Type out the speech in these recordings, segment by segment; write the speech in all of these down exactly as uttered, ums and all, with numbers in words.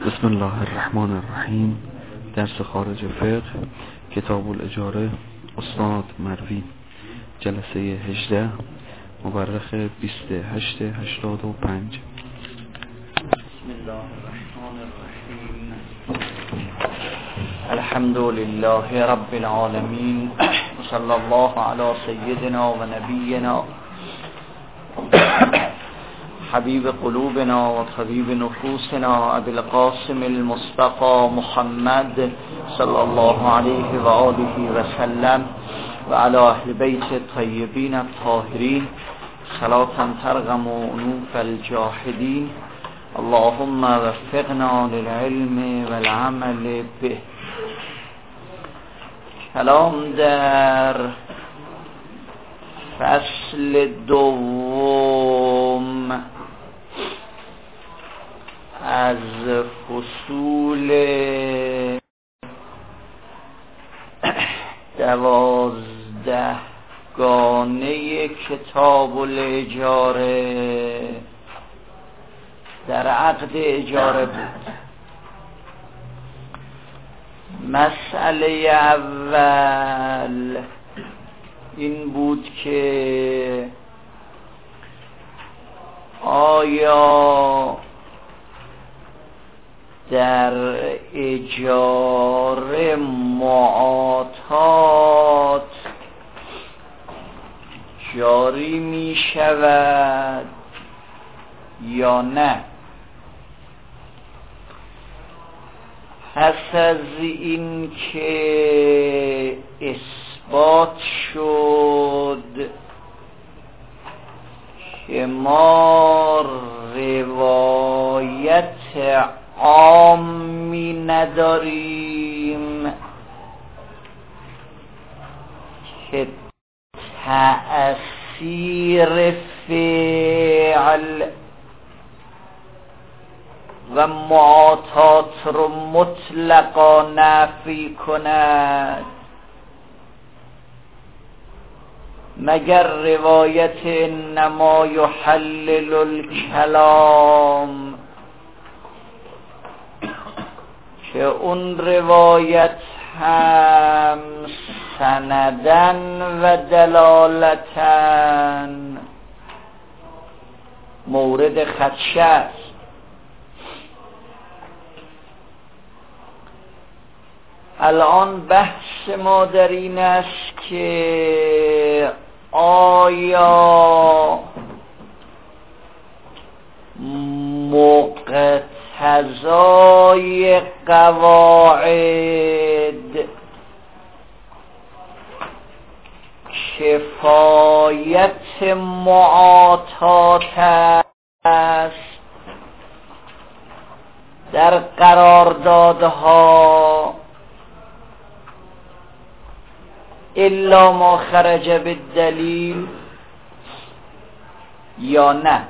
بسم الله الرحمن الرحیم. درس خارج فقه، کتاب الاجاره، استاد مروی، جلسه هجده، مورخ بیست و هشت هشتاد و پنج. بسم الله الرحمن الرحیم. الحمد لله رب العالمین، صلی الله علی سیدنا و نبینا حبیب قلوبنا و طبیب نفوسنا ابی القاسم المصطفى محمد صلی الله علیه و آله و سلم و علی اهل بیت الطیبین الطاهرین صلاة ترغم انوف الجاحدین. اللهم وفقنا للعلم والعمل به. کلام در فصل دوم از فصول دوازده گانه کتاب الاجاره در عقد اجاره بود. مسئله اول این بود که آیا در اجاره معاطات جاری می شود یا نه؟ پس از این که اثبات شد که ما روایت عامی نداریم که تأثیر فعل و معاطات رو مطلقا نفی کند، مگر روایت انما یحلل الکلام که اون روایت هم سندن و دلالتن مورد خدشه است. الان بحث ما در این است که آیا مقتضای قواعد کفایت معاطات است در قراردادها الا ما خرج بالدلیل یا نه؟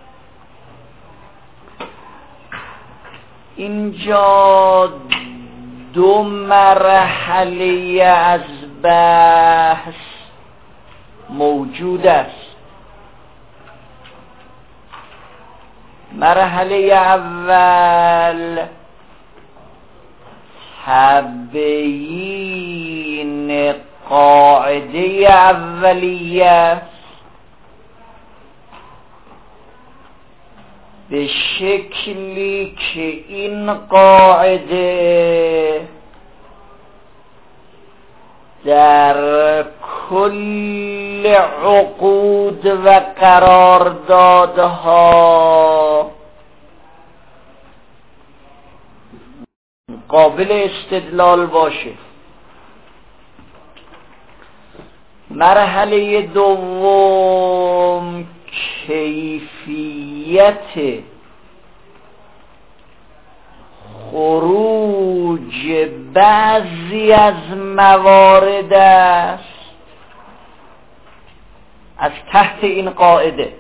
اینجا دو مرحله از بحث موجود است. مرحله اول تبیین قاعده اولیه به شکلی که این قاعده در کل عقود و قراردادها قابل استدلال باشه. مرحله دوم کیفیت خروج بعضی از موارد است از تحت این قاعده.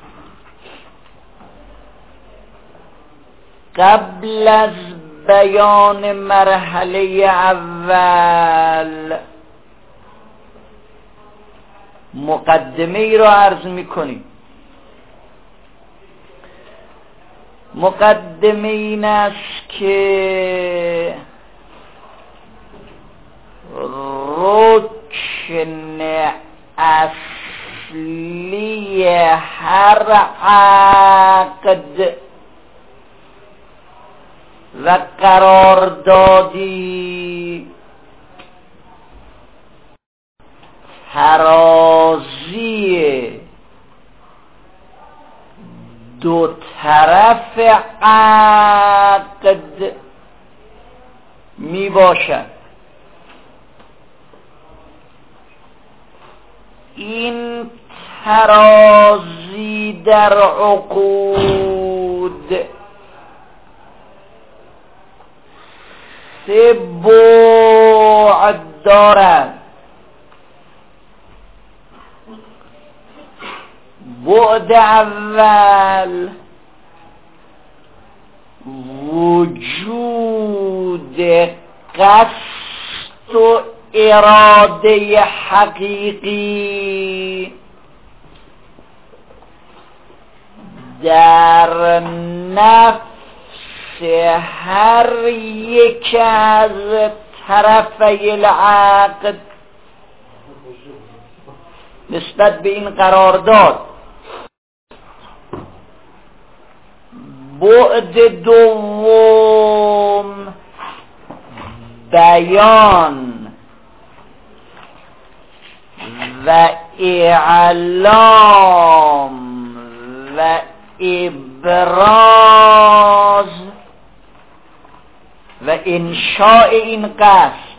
قبل از بیان مرحله اول مقدمه ای را عرض می کنیم. مقدمه این است که رکن اصلی هر عقد و قراردادی ترازی دو طرف عقد می باشد. این ترازی در عقود سه بعد دارد. بعد اول وجود قصد و اراده حقیقی در نفس هر یک از طرفی العقد نسبت به این قرارداد. بعد دوم بیان و اعلام و ابراز و انشاء این قصد.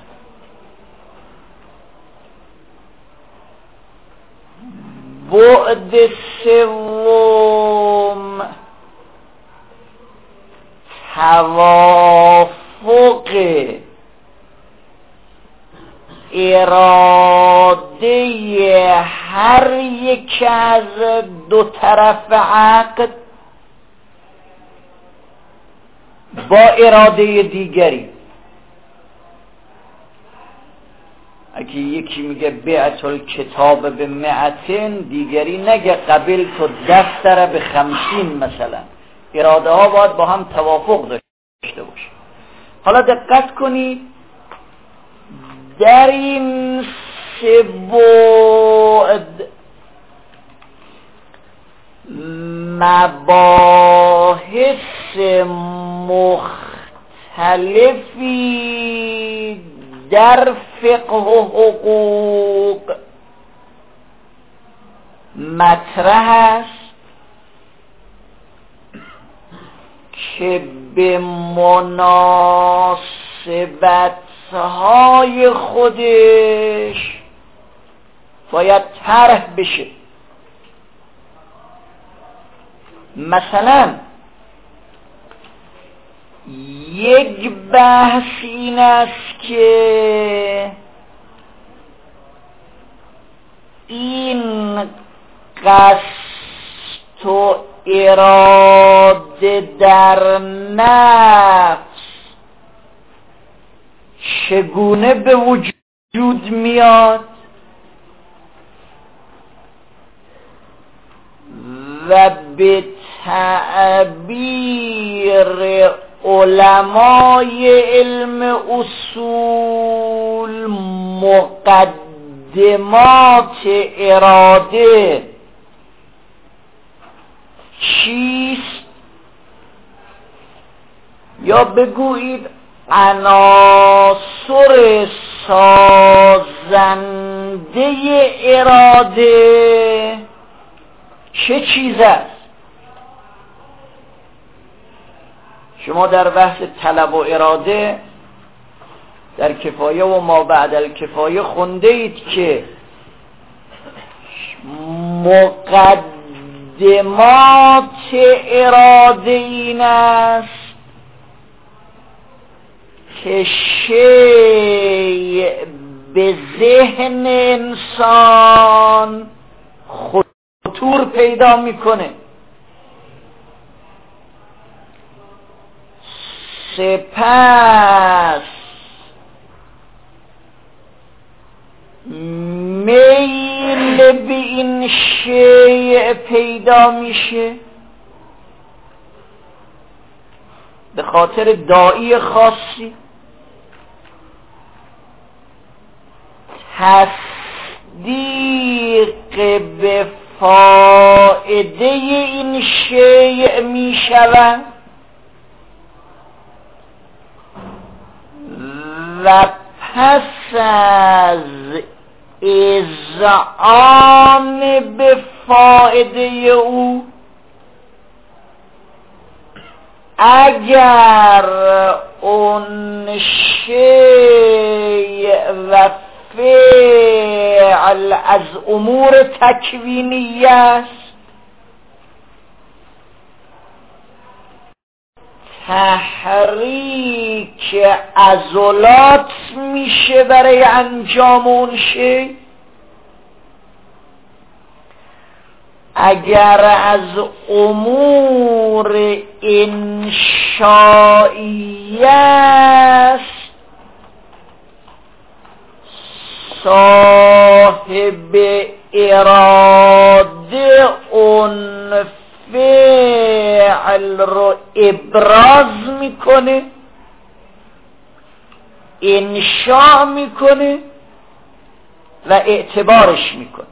بعد سوم توافق اراده هر یک از دو طرف عقد با اراده دیگری. اگه یکی میگه بیعت الکتاب به مئتین، دیگری نگه قبل تو دفتر به خمسین مثلا. اراده ها باید با هم توافق داشته باشه. حالا دقت کنید در این سه بعد مباحث مختلفی در فقه و حقوق مطرح است که به مناسبت‌های خودش باید طرح بشه. مثلا یک بحث این است که این قصد و اراده در نفس چگونه به وجود میاد و به تعبیر علمای علم اصول مقدمات اراده چیست، یا بگویید عناصر سازنده اراده چه چیز است. شما در بحث طلب و اراده در کفایه و ما بعد الکفایه خونده اید که مقدمات اراده این است که شیء به ذهن انسان خطور پیدا میکنه، سپس میل به این شیء پیدا میشه به خاطر داعی خاصی، تصدیق به فائده این شیء می شود و پس از اذعان به فائده او اگر اون شیء و فعل از امور تکوینی است، تحریک عضلات میشه برای انجام اون شی. اگر از امور انشایی است، صاحب اراده اون فعل رو ابراز میکنه، انشاء میکنه و اعتبارش میکنه.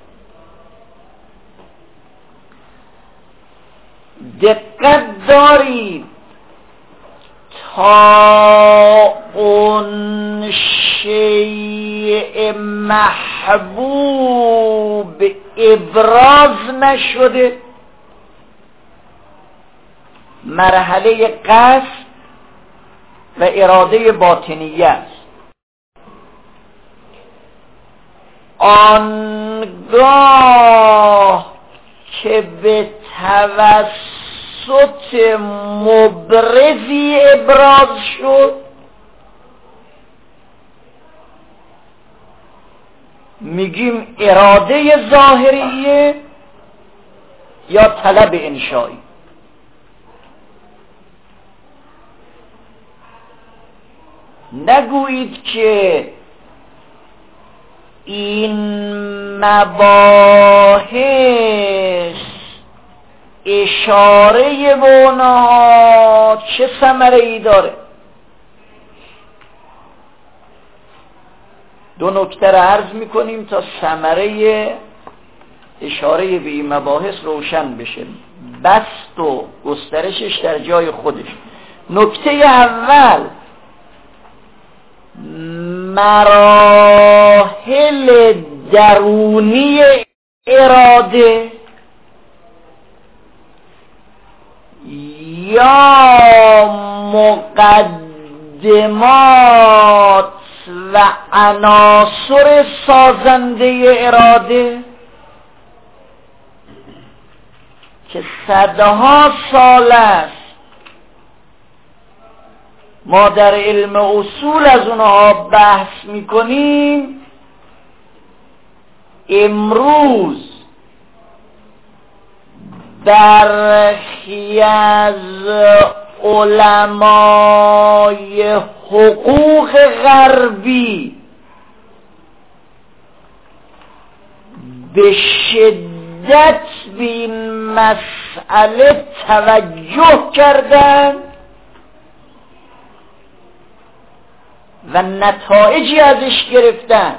دقت دارید تا اون شیء محبوب ابراز نشده، مرحله قصد و اراده باطنیه است. آنگاه که به توسط مبرزی ابراز شد، میگیم اراده ظاهریه یا طلب انشایی. نگویید که این مباحث اشاره به اونها چه ثمره ای داره. دو نکته را عرض میکنیم تا ثمره اشاره به این مباحث روشن بشه، بسط و گسترشش در جای خودش. نکته اول، مراحل درونی اراده یا مقدمات و عناصر سازنده اراده که صدها سال است ما در علم اصول از اونها بحث میکنیم، امروز برخی از علمای حقوق غربی به شدت به این مسئله توجه کردند و نتایجی ازش گرفتن.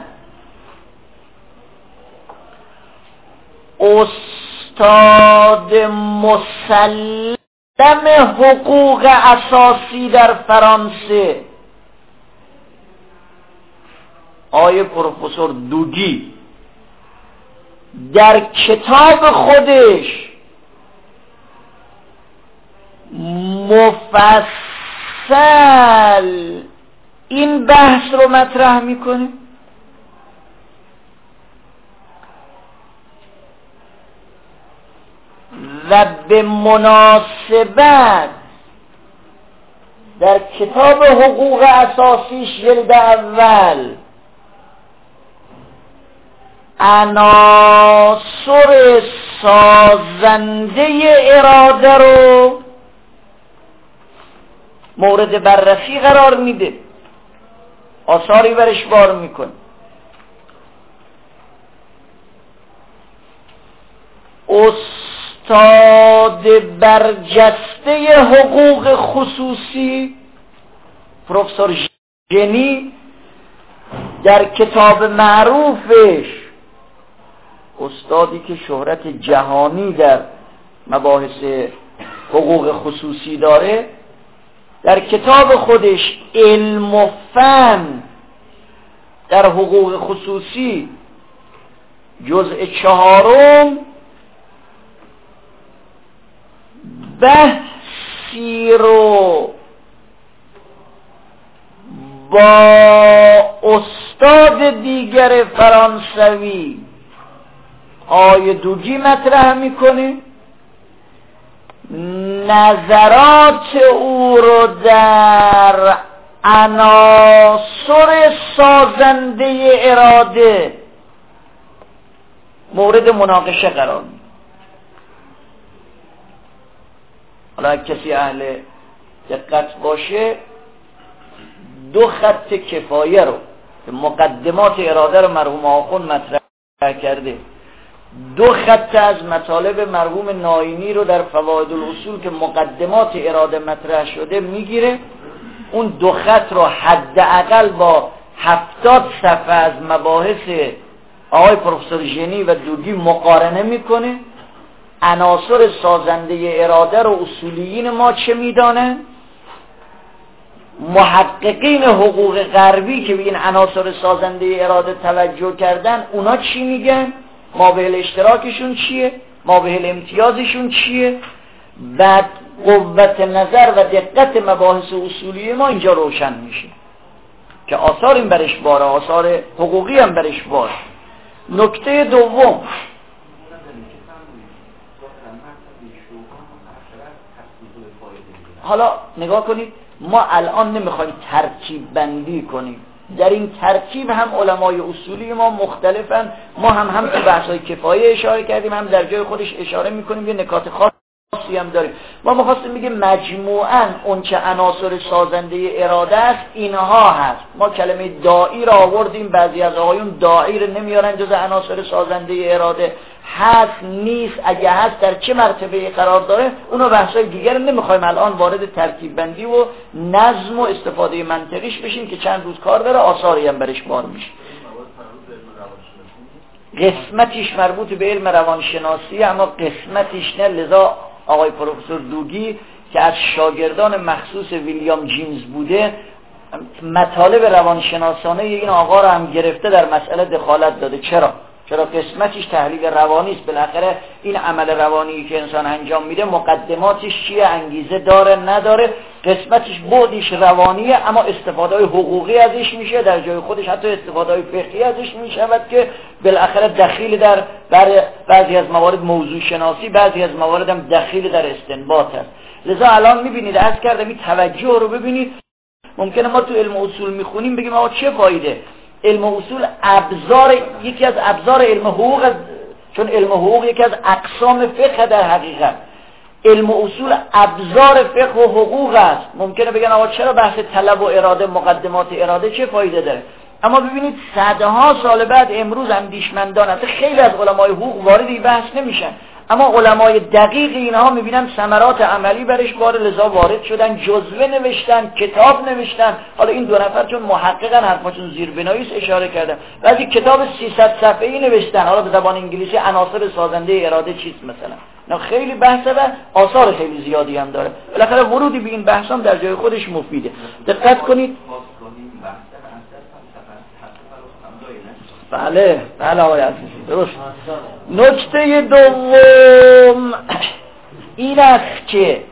استاد مسلم حقوق اساسی در فرانسه آقای پروفسور دوگی در کتاب خودش مفصل این بحث رو مطرح میکنه. و به مناسبت در کتاب حقوق اساسیش جلد اول عناصر سازنده اراده رو مورد بررسی قرار میده، آثاری برش بار میکنه. استاد استاد برجسته حقوق خصوصی پروفسور ژنی در کتاب معروفش، استادی که شهرت جهانی در مباحث حقوق خصوصی داره، در کتاب خودش علم و فن در حقوق خصوصی جزء چهارم بحثی رو با استاد دیگر فرانسوی آقای دوگی مطرح میکنه، نظرات او رو در عناصر سازنده اراده مورد مناقشه قرار میده. حالا کسی اهل دقت باشه دو خط کفایه رو که مقدمات اراده رو مرحوم آخوند مطرح کرده، دو خط از مطالب مرحوم ناینی رو در فواید الاصول که مقدمات اراده مطرح شده میگیره، اون دو خط رو حداقل با هفتاد صفحه از مباحث آقای پروفسور ژنی و دوگی مقارنه میکنه، عناصر سازنده اراده رو اصولیین ما چه میدانن، محققین حقوق غربی که به این عناصر سازنده اراده توجه کردن اونا چی میگن، مابعد اشتراکشون چیه، مابعد امتیازشون چیه، بعد قوت نظر و دقت مباحث اصولی ما اینجا روشن میشه که آثار این برش باره، آثار حقوقی هم برش باره. نکته دوم، حالا نگاه کنید، ما الان نمیخوایم ترتیب بندی کنیم، در این ترتیب هم علمای اصولی ما مختلفن، ما هم هم تو بحث‌های کفایه اشاره کردیم، هم در جای خودش اشاره میکنیم، یه نکات خاصی هم داریم. ما میخواستیم بگیم مجموعاً اون چه عناصر سازنده اراده است اینها هست. ما کلمه داعی را آوردیم، بعضی از آقایون داعی رو نمیارن جز عناصر سازنده اراده، هست نیست، اگه هست در چه مرتبه قرار داره، اونو بحثای دیگر نمیخوایم الان وارد ترتیب بندی و نظم و استفاده منطقیش بشیم که چند روز کار داره، آثاری هم برش بار میشه. قسمتیش مربوط به علم روانشناسی اما قسمتیش نه، لذا آقای پروفسور دوگی که از شاگردان مخصوص ویلیام جیمز بوده مطالب روانشناسانه این آقا رو هم گرفته در مسئله دخالت داده. چرا؟ چرا قسمتش تحلیل روانی است. بالاخره این عمل روانی که انسان انجام میده مقدماتش چیه، انگیزه داره نداره، قسمتش بعدش روانیه اما استفاده‌های حقوقی ازش میشه، در جای خودش حتی استفاده‌های فقهی ازش میشود که بالاخره دخیل در بعضی از موارد موضوع شناسی، بعضی از موارد هم دخیل در استنباط است. لذا الان میبینید، عرض کردم این توجه رو ببینید، ممکنه ما تو علم اصول میخونیم بگیم آقا چه فایده، علم اصول ابزار، یکی از ابزار علم حقوق است، چون علم حقوق یکی از اقسام فقه در حقیقت، علم اصول ابزار فقه و حقوق است. ممکنه بگن آقا چرا بحث طلب و اراده، مقدمات اراده چه فایده داره؟ اما ببینید صدها سال بعد امروز اندیشمندان هست، خیلی از علمای حقوق وارد این بحث نمیشن، اما علمای دقیق اینها میبینن ثمرات عملی برش باره، لذا وارد شدن، جزوه نوشتن، کتاب نوشتن. حالا این دو نفر چون محققن حرفاشون زیربنایی است اشاره کردم، بعضی کتاب سیصد صفحه‌ای نوشتن، حالا به زبان انگلیسی عناصر سازنده اراده چیست مثلا. نه خیلی بحثه و آثار خیلی زیادی هم داره. بالاخره ورودی به این بحث هم در جای خودش مفیده. دقت کنید. بله بله آقای عزیزی درست. نکته دوم این است که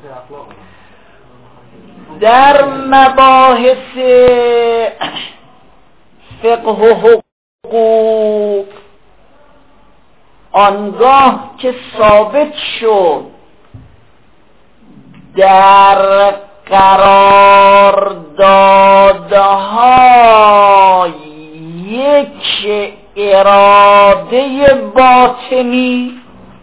در مباحث فقه و حقوق آنگاه که ثابت شد در قراردادها یک اراده باطنی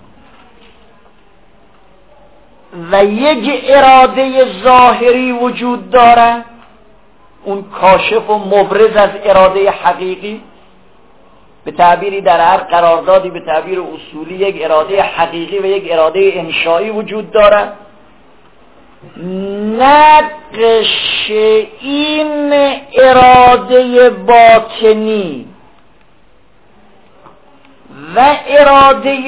و یک اراده ظاهری وجود دارد، اون کاشف و مبرز از اراده حقیقی، به تعبیری در هر قراردادی به تعبیر اصولی یک اراده حقیقی و یک اراده انشایی وجود دارد. نقش این اراده باطنی و اراده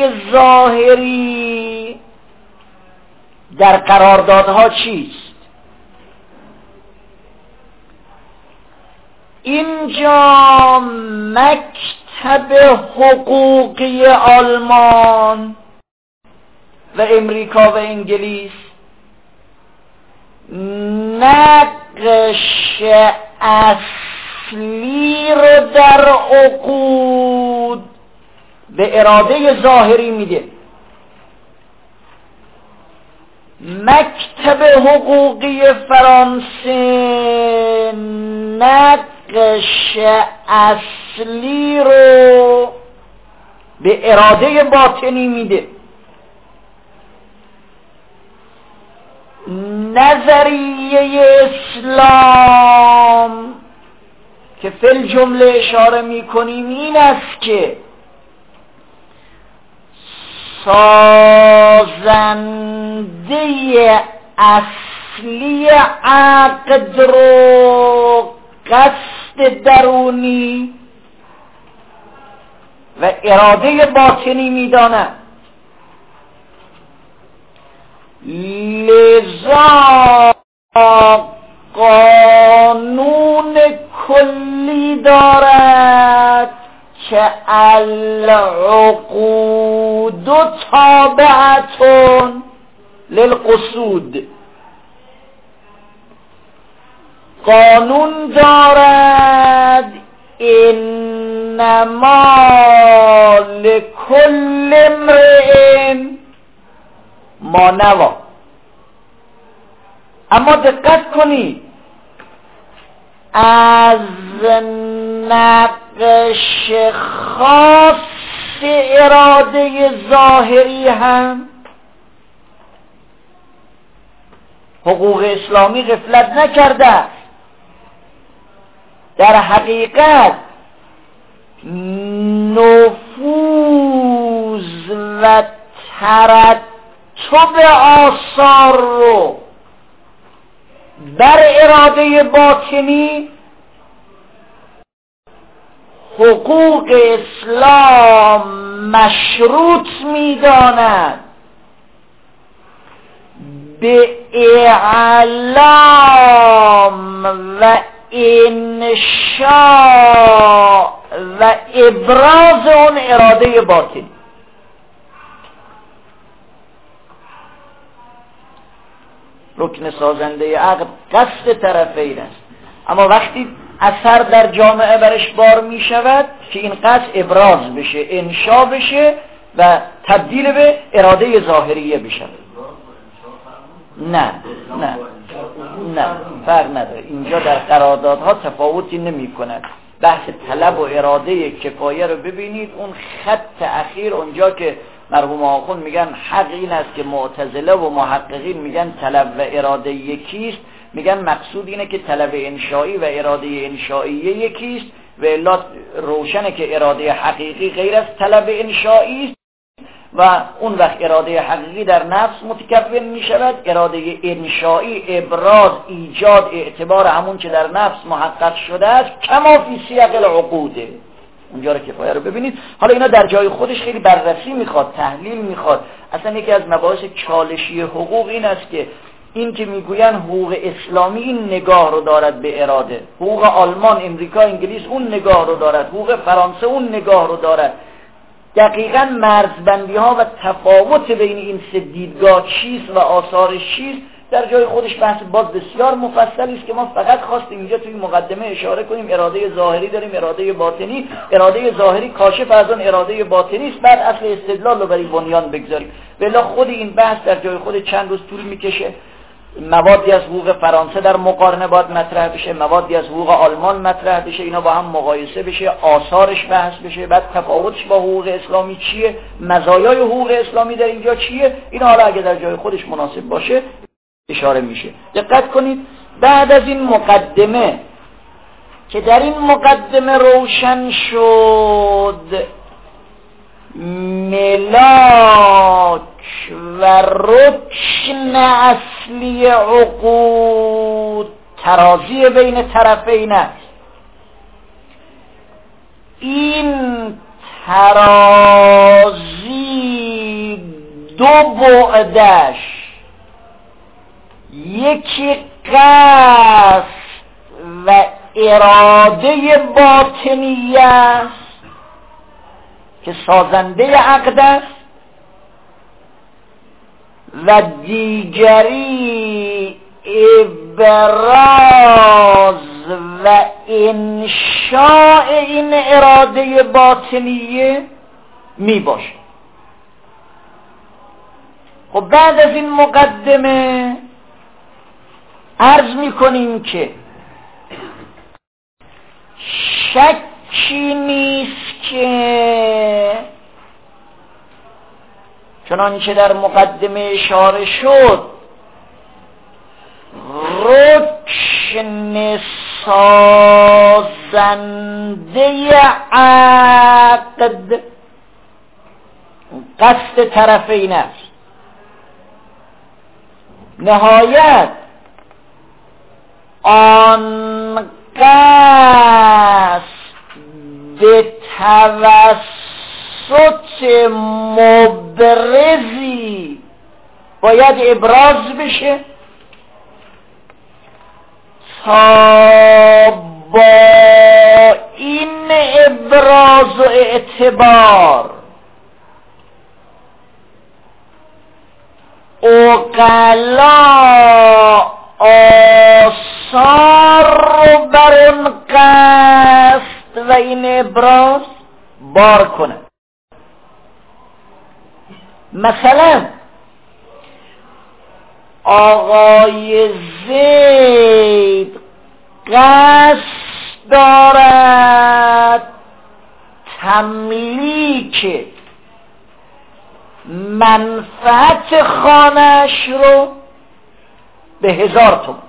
ظاهری در قراردادها چیست؟ اینجا مکتب حقوقی آلمان و امریکا و انگلیس نقش اصلی رو در عقود به اراده ظاهری میده. مکتب حقوقی فرانسه نقش اصلی رو به اراده باطنی میده. نظریه اسلام که فی الجمله اشاره میکنیم این است که سازنده اصلی عقد رو قصد درونی و اراده باطنی میداند. لذا قانون کلی دارد که العقود تابعتون للقصود. قانون دارد انما لکل امرئ ما نوا. اما دقت کنید از نقش خاص اراده ظاهری هم حقوق اسلامی غفلت نکرده. در حقیقت نفوذ و ترتب آثار رو بر اراده باطنی حقوق اسلام مشروط می‌داند به اعلام و انشاء و ابراز اون اراده باطنی. رکن سازنده عقد قصد طرفین است، اما وقتی اثر در جامعه برش بار می شود که این قصد ابراز بشه، انشا بشه و تبدیل به اراده ظاهریه بشه. نه نه نه فرق نداره. اینجا در قراردادها تفاوتی نمی کند. بحث طلب و اراده کفایه رو ببینید، اون خط اخیر اونجا که مرحوم آخوند میگن حق این است که معتزله و محققین میگن طلب و اراده یکیست، میگن مقصود اینه که طلب انشایی و اراده انشایی یکیست و الا روشنه که اراده حقیقی غیر از طلب انشایی است و اون وقت اراده حقیقی در نفس متکون میشود. اراده انشایی ابراز ایجاد اعتبار همون که در نفس محقق شده است، کما فی سیاق العقوده. اونجا رو کفایه رو ببینید. حالا اینا در جای خودش خیلی بررسی میخواد، تحلیل میخواد. اصلا یکی از مباحث چالشی حقوق این است که این که میگوین حقوق اسلامی این نگاه رو دارد به اراده، حقوق آلمان، امریکا، انگلیس اون نگاه رو دارد، حقوق فرانسه اون نگاه رو دارد. دقیقاً مرزبندی ها و تفاوت بین این سه دیدگاه چیست و آثارش چیست در جای خودش بحث باز بسیار مفصلی است که ما فقط خواستیم اینجا توی مقدمه اشاره کنیم. اراده ظاهری داریم، اراده باطنی. اراده ظاهری کاشف از اون اراده باطنی است، بعد اصل استدلال رو برای بنیان بگذاریم. بلا خود این بحث در جای خود چند روز طول میکشه. موادی از حقوق فرانسه در مقارنه باید مطرح بشه، موادی از حقوق آلمان مطرح بشه، اینا با هم مقایسه بشه، آثارش بحث بشه، بعد تفاوتش با حقوق اسلامی چیه، مزایای حقوق اسلامی در اینجا چیه. اینا حالا اگه در جای خودش مناسب باشه اشاره میشه. دقت کنید بعد از این مقدمه که در این مقدمه روشن شد ملاک و رکن اصلی عقود ترازی بین طرفین است. این ترازی دو بعدش یکی قصد و اراده باطنیه است که سازنده عقد است و دیگری ابراز و انشاء این اراده باطنیه می باشه. خب بعد از این مقدمه عرض می کنیم که شکی نیست که چنانچه در مقدمه اشاره شد رکن سازنده عقد قصد طرفین است. نهایت آن قصد به توسط مبرزی باید ابراز بشه تا با این ابراز و اعتبار عقلا آثار رو بر اون قصد و این ابراز بار کنه. مثلا آقای زید قصد دارد تملیک منفعت خانه‌اش رو به هزار تومان.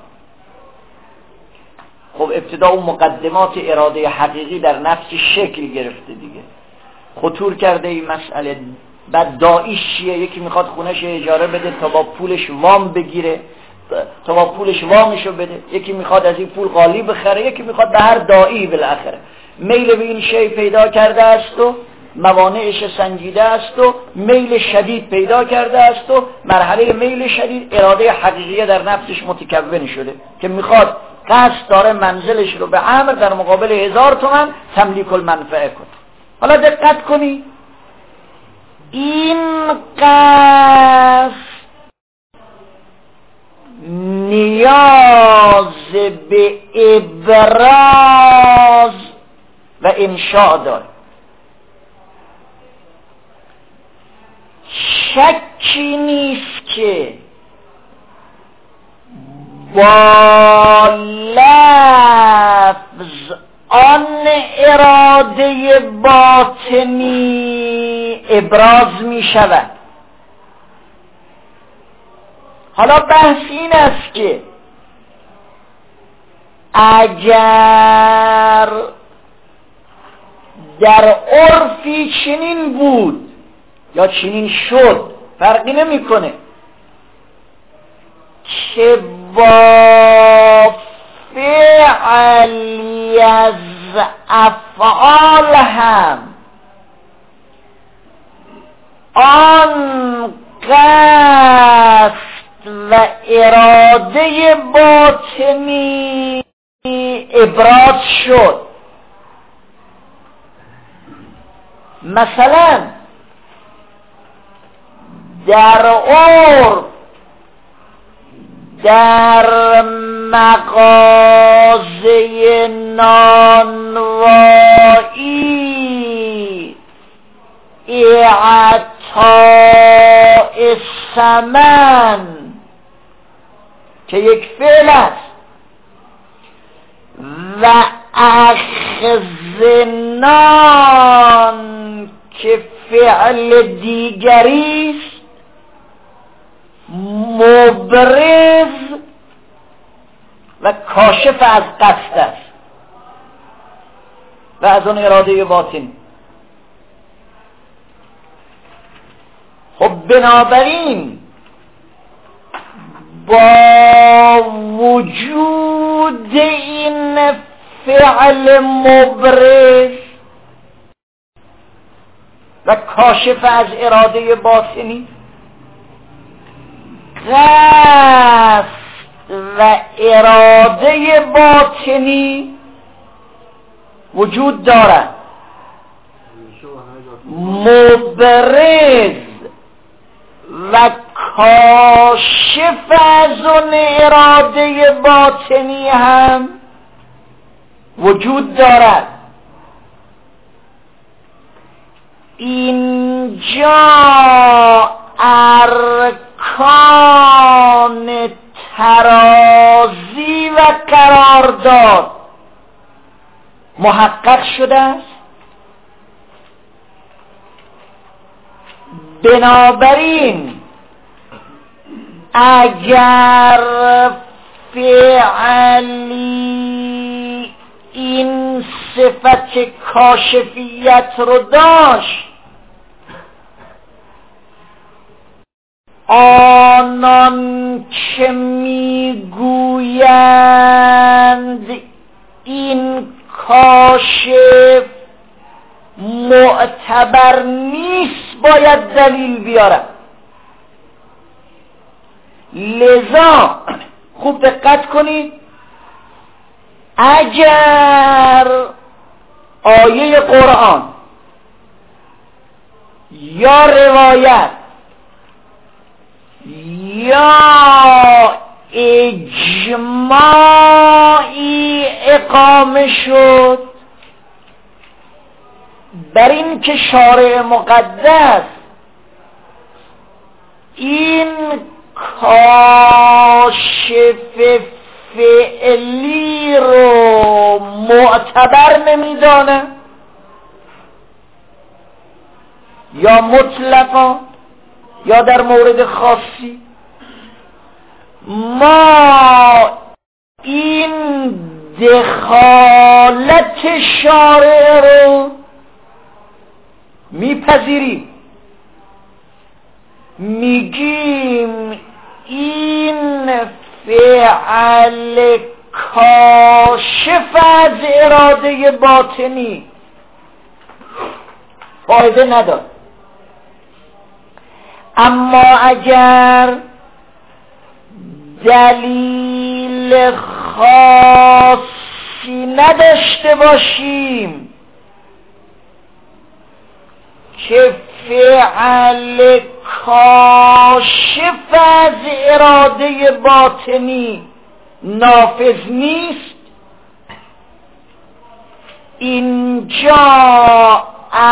خب ابتدا اون مقدمات اراده حقیقی در نفس شکل گرفته دیگه، خطور کرده این مسئله. بعد داعیش چیه؟ یکی میخواد خونهش اجاره بده تا با پولش وام بگیره، تا با پولش وامشو بده، یکی میخواد از این پول قالی بخره، یکی میخواد به هر داعی بالاخره میل به این شی پیدا کرده است و موانعش سنجیده است و میل شدید پیدا کرده است و مرحله میل شدید اراده حقیقیه در نفسش متکون شده که میخواد قصد داره منزلش رو به امر در مقابل هزار تومن تملیک المنفعه کنه. حالا دقت کنی این قصد نیاز به ابراز و انشاء داره. شکی نیست که با لفظ آن اراده باطنی ابراز می شود. حالا بحث این است که اگر در عرفی چنین بود یا چنین شد فرقی نمیکنه که با فعلی از افعال هم آن قصد و اراده باطنی ابراز شد. مثلا در عرف در مغازه نانوایی اعطاء ثمن که یک فعل است و اخذ نان که فعل دیگری است مبرز و کاشف از قصد است. و از اون اراده باطنی. خب بنابراین با وجود این فعل مبرز و کاشف از اراده باطنی، قصد و اراده باطنی وجود دارد. مبرز و کاشف از اون اراده باطنی هم وجود دارد. اینجا ارکان ترازی و قرارداد محقق شده است. بنابراین اگر فعلی این صفت کاشفیت رو داشت، آنان که میگویند این کاشف معتبر نیست باید دلیل بیارن. لذا خوب دقت کنید، اگر آیه قرآن یا روایت یا اجماعی اقامه شد بر این که شارع مقدس این کاشف فعلی رو معتبر نمیدانه یا مطلقا یا در مورد خاصی، ما این دخالت شارع رو میپذیریم، میگیم این فعل کاشف از اراده باطنی فایده نداره. اما اگر دلیل خاصی نداشته باشیم که فعل کاشف از اراده باطنی نافذ نیست، اینجا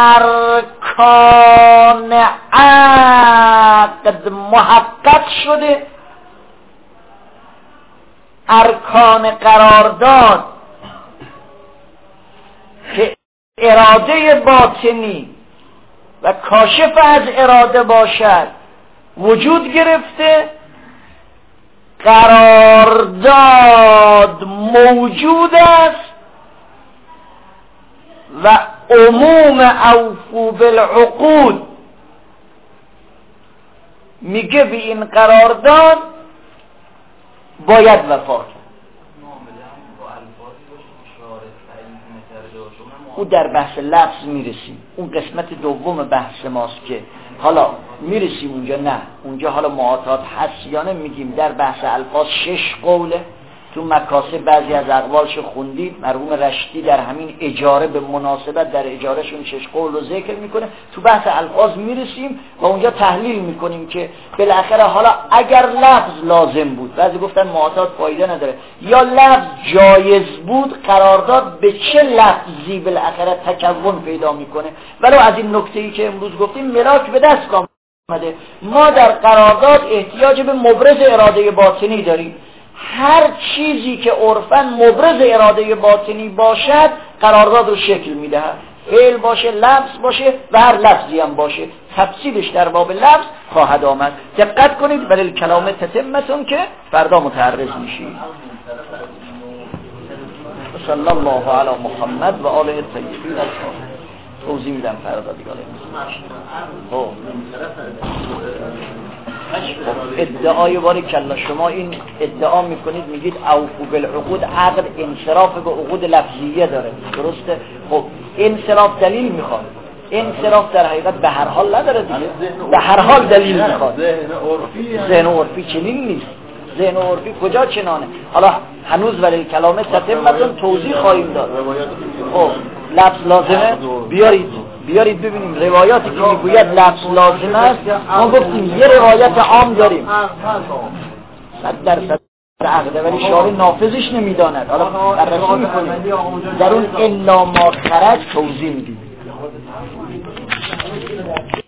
ارکان عقد محقق شده، ارکان قرارداد که اراده باطنی و کاشف از اراده باشد وجود گرفته، قرارداد موجود است و عموم اوفو بالعقود میگه به این قرارداد باید وفا کرد. او در بحث لفظ میرسیم، اون قسمت دوم بحث ماست که حالا میرسیم اونجا. نه اونجا حالا معاطات هست یا نه میگیم. در بحث الفاظ شش قوله، تو مکاسب بعضی از اقوالش خوندید، مرحوم رشدی در همین اجاره به مناسبت در اجارهشون شش قول رو ذکر میکنه. تو بحث الفاظ میرسیم و اونجا تحلیل میکنیم که بالاخره حالا اگر لفظ لازم بود، بعضی گفتن معاطات فایده نداره، یا لفظ جایز بود، قرارداد به چه لفظی بالاخره تکون پیدا میکنه. ولو از این نکته‌ای که امروز گفتیم ملاک به دست آمده، ما در قرارداد احتیاج به مبرز اراده باطنی داریم. هر چیزی که عرفاً مبرز اراده باطنی باشد قرارداد رو شکل میدهد، فعل باشه، لفظ باشه و هر لفظی هم باشه. تفصیلش در باب لفظ خواهد آمد. دقت کنید، ولی کلام تتمتون که فردا متعرض میشید. صلی الله علی محمد و آله الطیبین الطاهرین. توضیح میدم فردا دیگه. خب ادعای باری کلا شما این ادعا میکنید میگید اوفو بالعقود، عقد انصراف به عقود لفظیه داره، درسته؟ خب انصراف دلیل میخواد، انصراف در حقیقت به هر حال نداره دیگه، به هر حال دلیل میخواد. ذهن عرفی چنین نیست، ذهن عرفی کجا چنانه؟ حالا هنوز ولی کلامه تتمتون توضیح خواهیم داد. خب لفظ لازمه بیارید بیارید ببینیم روایاتی که میگوید لفظ لازم است. ما گفتیم یه روایت عام داریم صد درصد عقده ولی شارع نافذش نمیداند، حالا بررسی میکنیم در اون الا ما خرج توضیح میدیم.